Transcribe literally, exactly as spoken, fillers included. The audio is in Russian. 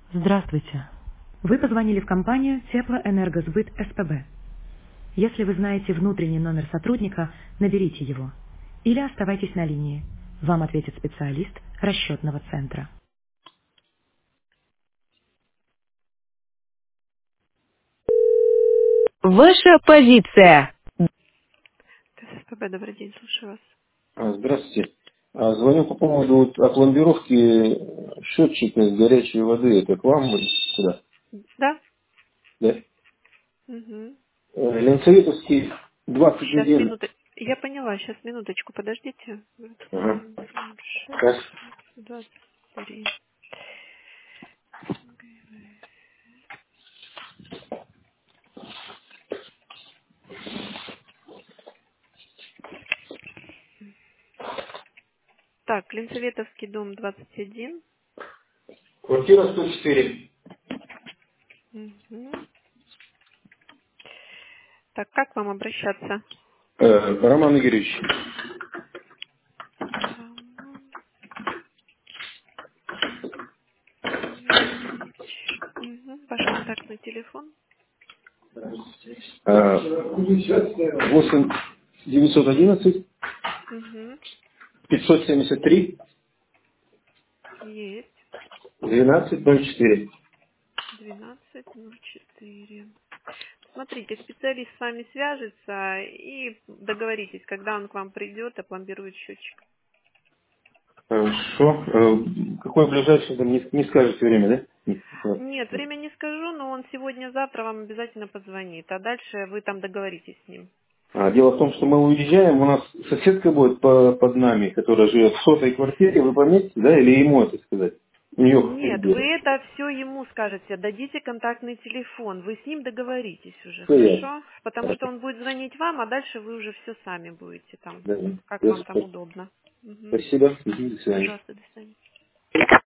Здравствуйте. Вы позвонили в компанию Теплоэнергосбыт СПБ. Если вы знаете внутренний номер сотрудника, наберите его. Или оставайтесь на линии. Вам ответит специалист расчетного центра. Ваша позиция. СПБ, добрый день, слушаю вас. А, Здравствуйте. А, Звоню по поводу вот опломбировки счетчика с горячей воды. Это к вам или куда? Да? Да? Угу. Э, Ленсоветовский двадцать Сейчас, один. минуты. Я поняла, сейчас, минуточку, подождите. Ага. ноль шесть Раз. двадцать три. Так, Клинцеветовский дом двадцать один. Квартира сто четыре. Угу. Так, как вам обращаться? Э, Роман Игоревич. Роман Игоревич. Угу. Ваш контактный телефон. восемь девятьсот одиннадцать Угу. пятьсот семьдесят три Есть. двенадцать ноль четыре. двенадцать ноль четыре. Смотрите, специалист с вами свяжется и договоритесь, когда он к вам придет, опломбирует счетчик. Хорошо. Э, Какое ближайшее, там не, не скажете время, да? Не- Нет, время не скажу, но он сегодня-завтра вам обязательно позвонит, а дальше вы там договоритесь с ним. А, Дело в том, что мы уезжаем, у нас соседка будет по- под нами, которая живет в сотой квартире, вы пометите, да, или ему это сказать? У нее Нет, вы это все ему скажете, дадите контактный телефон, вы с ним договоритесь уже, все ясно. хорошо? Потому что он будет звонить вам, а дальше вы уже все сами будете там, Да, как да. вам там удобно. Мгм. Спасибо. Мгм, до свидания. Пожалуйста, до свидания.